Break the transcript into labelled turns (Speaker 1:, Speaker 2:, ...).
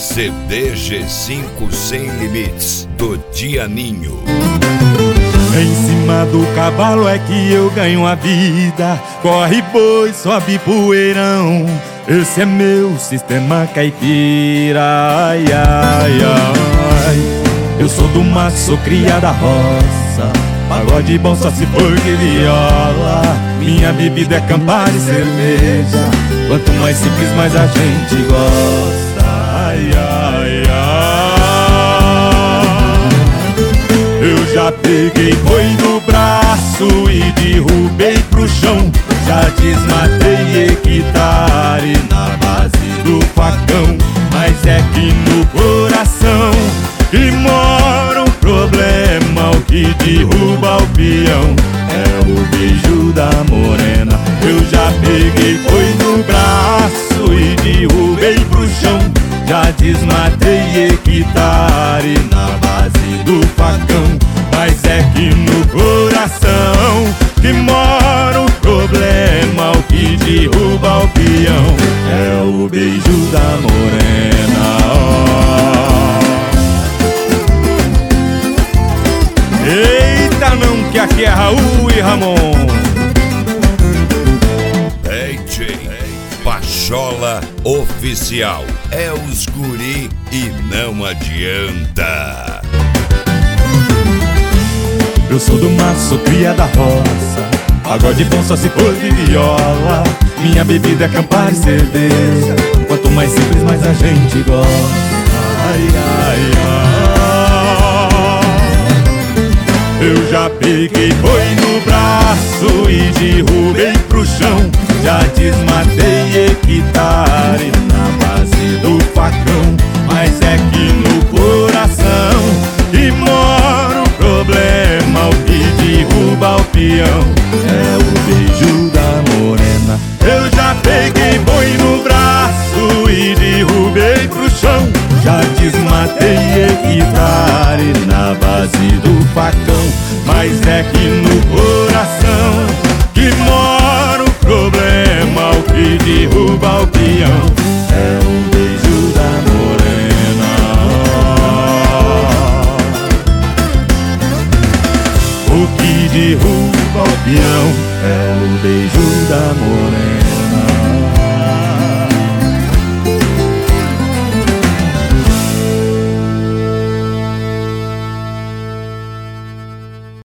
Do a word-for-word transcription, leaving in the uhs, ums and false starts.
Speaker 1: C D G cinco Sem Limites, do Dianinho.
Speaker 2: Em cima do cavalo é que eu ganho a vida. Corre boi, sobe poeirão. Esse é meu sistema caipira. Ai, ai, ai. Eu sou do mato, sou cria da roça. Pagode bom só se for de viola. Minha bebida é Campari e cerveja. Quanto mais simples, mais a gente gosta. Ai, ai, ai. Eu já peguei boi no braço e derrubei pro chão. Já desmatei hectare na base do facão. Mas é que no coração que mora um problema. O que derruba o peão é o beijo da morena. Eu já peguei boi no braço e derrubei pro chão. Já desmatei hectare na base do facão. Mas é que no coração que mora o problema. O que derruba o peão é o beijo da morena. Eita, não, que aqui é Raul e Ramon.
Speaker 1: D J Pachola Oficial. É os guri e não adianta.
Speaker 2: Eu sou do mato, sou cria da roça. Pagode bom só se for de viola. Minha bebida é Campari e cerveja. Quanto mais simples, mais a gente gosta. Ai, ai, ai. Eu já peguei boi no braço e derrubei pro chão. Já desmatei hectare na base do facão. Mas é que no coração que mora o problema. O que derruba o peão é o beijo da morena. Eu já peguei boi no braço e derrubei pro chão. Já desmatei hectare na base do facão. Mas é que no coração que mora o problema. O que derruba o peão é o beijo da morena. O que derruba o peão é o beijo da morena.